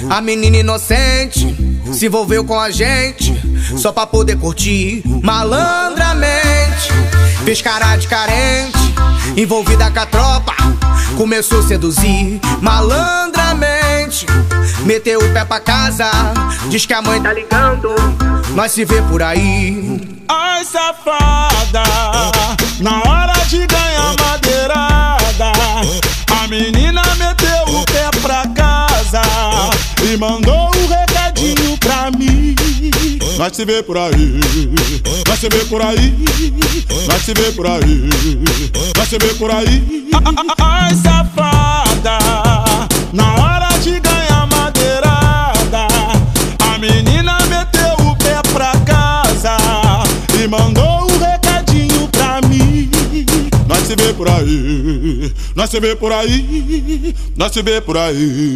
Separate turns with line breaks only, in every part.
A menina inocente se envolveu com a gente só pra poder curtir malandramente. Fez cara de carente, envolvida com a tropa, começou a seduzir malandramente. Meteu o pé pra casa, diz que a mãe tá ligando, nós se vê por aí.
Ai, safada, na hora de ganhar madeirada, a menina meteu o pé pra casa e mandou um recadinho pra mim. Nós se vê por aí, nós se vê por aí, nós se vê por aí, nós se vê por aí. Ai, safada, na hora de ganhar madeirada, a menina meteu o pé pra casa e mandou um recadinho pra mim. Nós se vê por aí, nós se vê por aí, nós se vê por aí.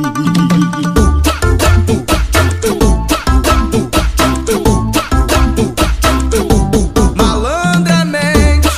Malandramente,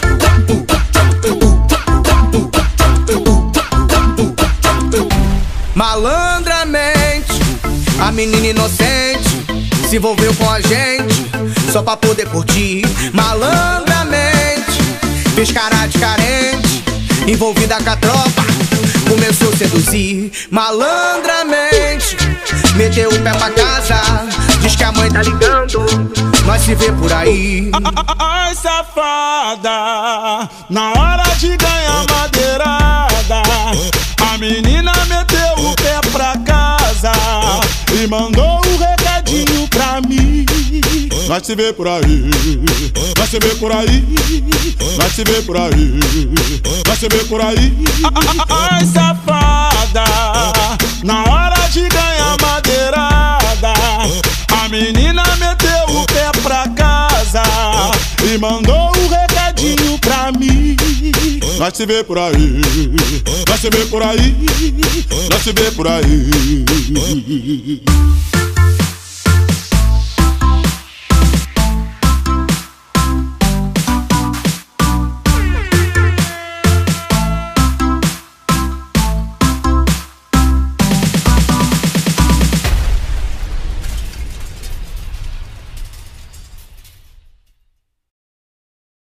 malandramente, a menina inocente se envolveu com a gente só pra poder curtir malandramente. Fez cara de carente, envolvida com a tropa, começou a seduzir malandramente. Meteu o pé pra casa, diz que a mãe tá ligando, nós se vê por aí.
Ai, safada, na hora de ganhar madeirada, a menina meteu o pé pra casa e mandou um recadinho pra mim. Nós se vê por aí, nós se vê por aí, nós se vê por aí, nós se vê por aí. Ai, safada, na hora de ganhar madeirada, a menina meteu o pé pra casa e mandou um recadinho pra mim. Nós se vê por aí, nós se vê por aí, nós se vê por aí.